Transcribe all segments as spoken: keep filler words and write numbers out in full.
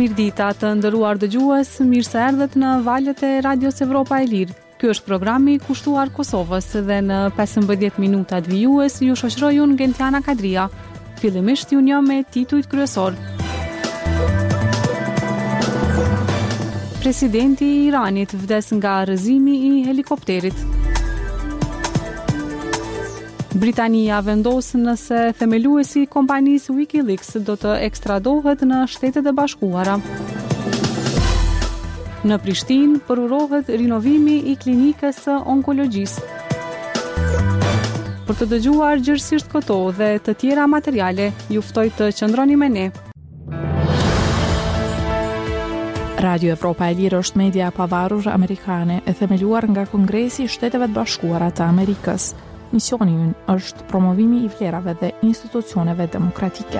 Mirëdita të nderuar dëgjues, mirë se erdhët në valët e Radios Evropa e Lirë. Ky është programi kushtuar Kosovës dhe në pesëmbëdhjetë minutat vijues ju shoqëroj unë Gentiana Kadria. Fillimisht ju njoh me titujt kryesor. Presidenti i Iranit vdes nga rrëzimi i helikopterit. Britania vendos nëse themeluesi i kompanisë Wikileaks do të ekstradohet në Shtetet e Bashkuara. Në Prishtinë përurohet rinovimi i klinikës së onkologjisë. Për të dëgjuar gjithësisht këto dhe të tjera materiale, ju ftoj të qëndroni me ne. Radio Evropa e Lirë është media e pavarur amerikane e themeluar nga Kongresi i Shteteve të Bashkuara të Amerikës. Misioni ynë është promovimi i vlerave dhe institucioneve demokratike.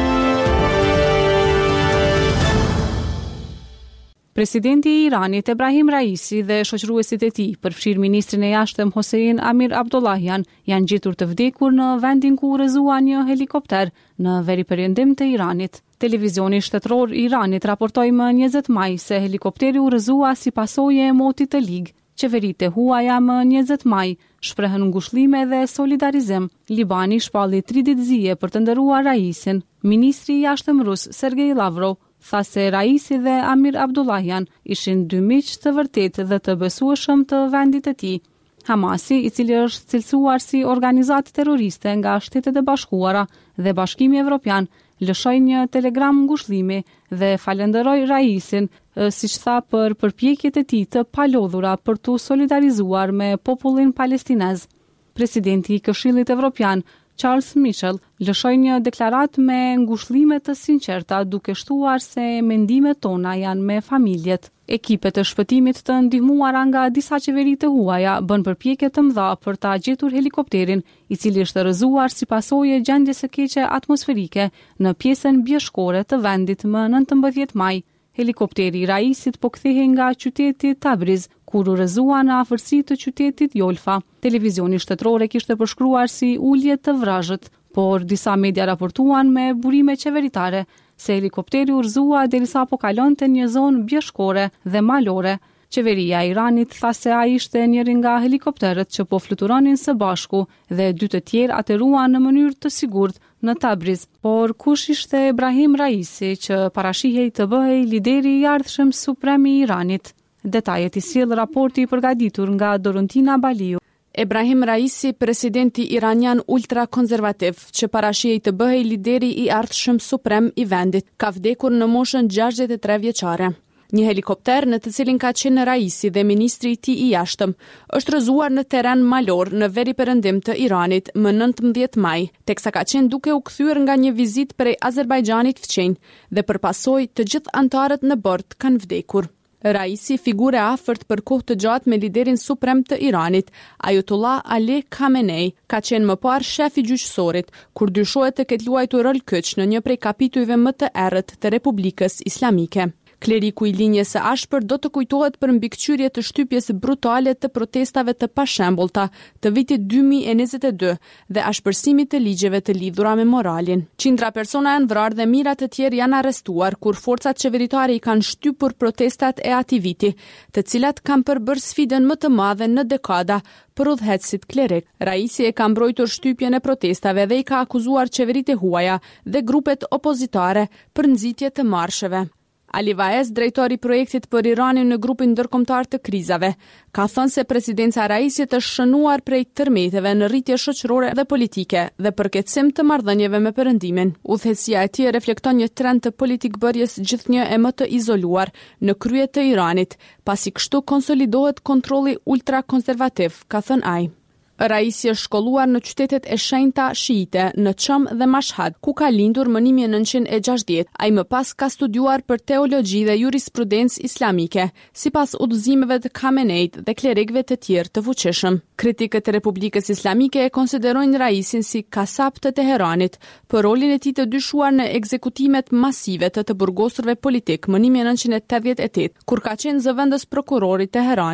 Presidenti i Iranit Ebrahim Raisi dhe shoqëruesit e tij, përfshirë ministrin e jashtëm Hossein Amir Abdullahian, janë gjetur të vdekur në vendin ku rrëzua një helikopter në veriperjendim të Iranit. Televizioni shtetëror i Iranit raportoi më njëzet maj se helikopteri u rrëzua si pasojë e motit të ligë. Qeveritë e huaja më njëzet maj shprehën ngushëllime dhe solidarizim. Libani shpalli tri ditë zije për të nderuar Raisin. Ministri i jashtëm rus Sergej Lavrov tha se Raisi dhe Amir Abdullahian ishin dy miq të vërtetë dhe të besueshëm të vendit të tij. Hamasi, i cili është cilësuar si organizatë terroriste nga Shtetet e Bashkuara dhe Bashkimi Evropian, lëshoi një telegram ngushëllimi dhe falenderoi Raisin, siç tha, për përpjekjet e tij të palodhura për të solidarizuar me popullin palestinez. Presidenti i Këshillit Evropian Charles Michel lëshoi një deklarat me ngushëllime të sinqerta, duke shtuar se mendimet tona janë me familjet. Ekipet e shpëtimit të ndihmuara nga disa qeveri të huaja bën përpjekje të mëdha për ta gjetur helikopterin, i cili është rrëzuar si pasojë e gjendjes së keqe atmosferike në pjesën bjeshkore të vendit më nëntëmbëdhjetë maj. Helikopteri i Raisit po kthehej nga qyteti Tabriz, kur u rrëzua në afërsi të qytetit Jolfa. Televizioni shtetëror e kishte përshkruar si ulje të vrazhët, por disa media raportuan me burime qeveritare se helikopteri u rrëzua derisa po kalonte një zonë bjeshkore dhe malore. Qeveria e Iranit tha se ai ishte njëri nga helikopterët që po fluturonin së bashku dhe dy të tjerë ateruan në mënyrë të sigurt në Tabriz. Por kush ishte Ebrahim Raisi që parashihej të bëhej lideri i ardhshëm suprem i Iranit? Detajet i sjell raporti i përgatitur nga Dorontina Baliu. Ebrahim Raisi, presidenti iranian ultrakonservativ, që parashihej të bëhej lideri i ardhshëm suprem i vendit, ka vdekur në moshën gjashtëdhjetë e tre vjeçare. Një helikopter në të cilin ka qenë Raisi dhe ministri i tij i jashtëm është rrëzuar në terren malor në veriperëndim të Iranit më nëntëmbëdhjetë maj, teksa ka qenë duke u kthyer nga një vizitë prej Azerbajxhanit fqenj dhe përpasoj të gjithë anëtarët në bord kanë vdekur. Raisi, figure afërt për kohë të gjatë me liderin suprem të Iranit, Ayatollah Ali Khamenei, ka qenë më parë shef i gjyqësorit, kur dyshohet të ketë luajtur rol kyç në një prej kapitujve më të errët të Republikës Islamike. Kleriku i linjes së ashpër do të kujtohet për mbikëqyrje të shtypjes brutale të protestave të pashembullta të vitit dy mijë e njëzet e dy dhe ashpërsimit të ligjeve të lidhura me moralin. Qindra persona janë vrarë dhe mijëra të tjerë janë arrestuar kur forcat qeveritare i kanë shtypur protestat e atij viti, të cilat kanë përbërë sfidën më të madhe në dekada për udhëheqësit klerik. Raisi e ka mbrojtur shtypjen e protestave dhe i ka akuzuar qeveritë e huaja dhe grupet opozitare për nxitje të marsheve. Ali Vaez, drejtori i projektit për Iranin në grupin ndërkombëtar të krizave, ka thënë se presidenca Raisit është shënuar prej tërmeteve në rritje shoqërore dhe politike dhe përkeqësim të marrëdhënieve me Perëndimin. Udhëheqësia e tij reflekton një trend të politikbërjes gjithnjë e më të izoluar në krye të Iranit, pasi kështu konsolidohet kontrolli ultrakonservativ, ka thënë ai. Raisi është shkolluar në qytetet e shenjta shiite në Qom dhe Mashhad, ku ka lindur më një mijë e nëntëqind e gjashtëdhjetë. Ai më pas ka studiuar për teologji dhe jurisprudencë islamike, sipas udhëzimeve të Khameneit dhe klerikëve të tjerë të fuqishëm. Kritikët e Republikës Islamike e konsiderojnë Raisin si kasap të Teheranit për rolin e tij të dyshuar në ekzekutimet masive të të burgosurve politik më një mijë e nëntëqind e tetëdhjetë e tetë, kur ka qenë zëvendës prokurori i Teheranit.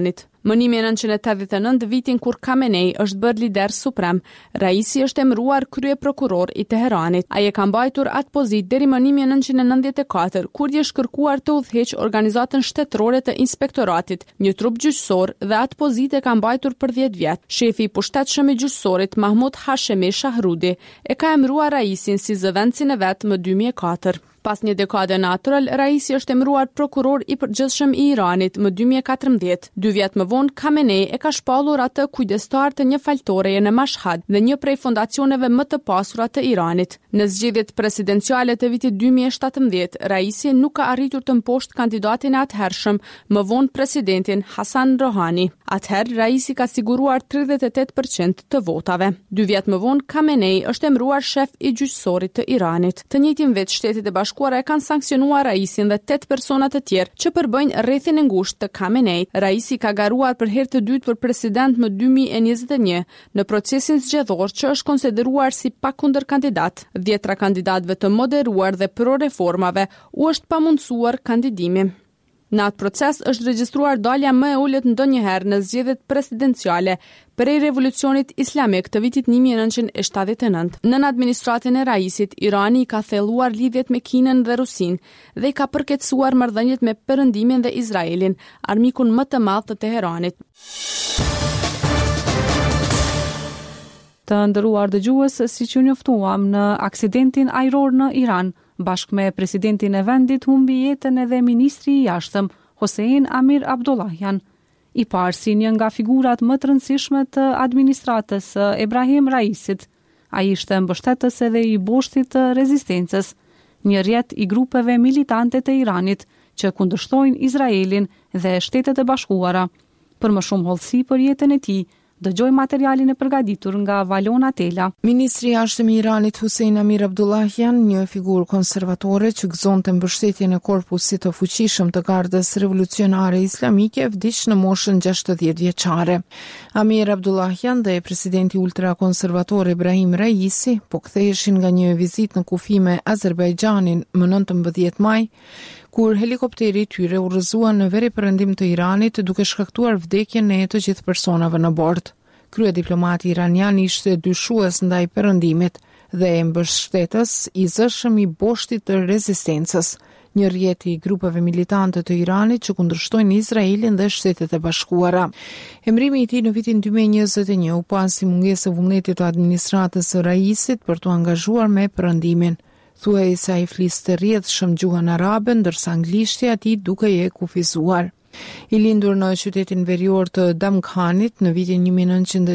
Më një mijë e nëntëqind e tetëdhjetë e nëntë vitin kur Khamenei është bërë lider suprem, Raisi është emëruar krye prokuror i Teheranit. Ai e ka mbajtur atë pozitë deri më një mijë e nëntëqind e nëntëdhjetë e katër, kur i është kërkuar të udhëheqë organizatën shtetërore të inspektoratit, një trup gjyqësor, dhe atë pozitë e ka mbajtur për dhjetë vjet. Shefi i pushtetshëm i gjyqësorit Mahmud Hashemi Shahrudi e ka emëruar Raisin si zëvendësin e vet më dy mijë e katër. Pas një dekade natyrale, Raisi është emëruar prokuror i përgjithshëm i Iranit më dy mijë e katërmbëdhjetë. Dy vjet më vonë, Khamenei e ka shpallur atë kujdestar të një faltoreje në Mashhad dhe një prej fondacioneve më të pasura të Iranit. Në zgjedhjet presidenciale të vitit dy mijë e shtatëmbëdhjetë, Raisi nuk ka arritur të mposhtë kandidatin e atëhershëm, më vonë presidentin Hasan Rohani. Atëherë, Raisi ka siguruar tridhjetë e tetë përqind të votave. Dy vjet më vonë, Khamenei është emëruar shef i gjyqësorit të Iranit. Të njëjtin vit, Shtetet e Bashkuara e kanë sankcionuar Raisin dhe tetë persona të tjerë që përbëjnë rrethin e ngushtë të Khamenei. Raisi ka garuar për herë të dytë për president më dy mijë e njëzet e një në procesin zgjedhor që është konsideruar si pakundër kandidat. Dhjetra kandidatëve të moderuar dhe pro reformave u është pamundsuar kandidimi. Në atë proces është regjistruar dalja më e ulët ndonjëherë në zgjedhjet presidenciale prej revolucionit islamik të vitit një mijë e nëntëqind e shtatëdhjetë e nëntë. Në administratën e Raisit, Irani ka thelluar lidhjet me Kinën dhe Rusinë dhe i ka përkeçuar marrëdhëniet me Perëndimin dhe Izraelin, armikun më të madh të Teheranit. Të nderuar dëgjues, siç ju njoftuam, në aksidentin ajror në Iran, bashkë me presidentin e vendit humbi jetën edhe ministri i jashtëm Hossein Amir Abdullahian, i parë si një nga figurat më të rëndësishme të administratës së Ebrahim Raisit. Ai ishte mbështetës edhe i boshtit të rezistencës, një rjet i grupeve militante të Iranit që kundërshtojnë Izraelin dhe Shtetet e Bashkuara. Për më shumë hollësi për jetën e tij, dëgjoj materialin e përgatitur nga Valona Tela. Ministri i jashtëm i Iranit Hossein Amir Abdullahian, një figurë konservatore që gëzonte mbështetjen e korpusit të fuqishëm të Gardës Revolucionare Islamike, vdiq në moshën gjashtëdhjetë vjeçare. Amir Abdullahian dhe presidenti ultrakonservator Ebrahim Raisi po ktheheshin nga një vizitë në kufi me Azerbajxhanin më nëntëmbëdhjetë maj, kur helikopteri i tyre u rrëzua në veri perëndim të Iranit duke shkaktuar vdekjen e të gjithë personave në bord. Kryediplomati iranian ishte dyshues ndaj perëndimit dhe mbështetës i zëshëm i boshtit të rezistencës, një rjet i grupeve militante të Iranit që kundërshtojnë Izraelin dhe Shtetet e Bashkuara. Emrimi i tij në vitin dy mijë e njëzet e një u pa si mungesë e vullnetit të administratës së Raisit për t'u angazhuar me perëndimin. Thuaj se ai fliste rrjedhshëm gjuhën arabe, ndërsa anglishtja e tij dukej e kufizuar. I lindur në qytetin verior të Damghanit në vitin një mijë e nëntëqind e